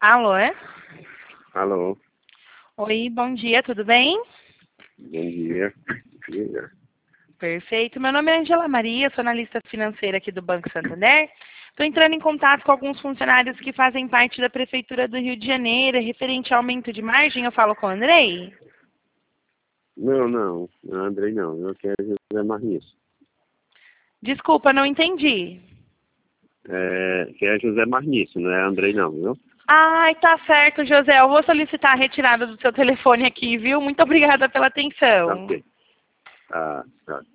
Alô, é? Alô, Oi, bom dia, tudo bem? bom dia. Diga. Perfeito. Meu nome é Angela Maria, sou analista financeira aqui do Banco Santander. Estou entrando em contato com alguns funcionários que fazem parte da Prefeitura do Rio de Janeiro, referente ao aumento de margem. Eu falo com o Andrei? Não, Andrei não, eu quero José Marniço. Desculpa, não entendi. Que é José Marniço, não é Andrei não, viu? Ai, tá certo, José. Eu vou solicitar a retirada do seu telefone aqui, viu? Muito obrigada pela Tá atenção. ok. Tá.